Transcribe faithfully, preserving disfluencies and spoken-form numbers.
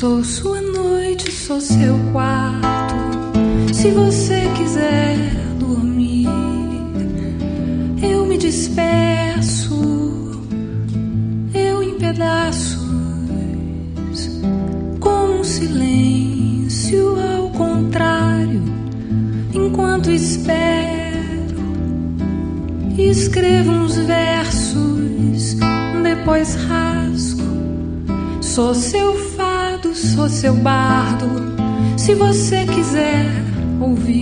Sou sua noite, sou seu quarto. Se você quiser dormir, eu me despeço, eu em pedaços, com um silêncio ao contrário. Enquanto espero, escrevo uns versos, depois rasgo. Sou seu fado, sou seu bardo. Se você quiser ouvir,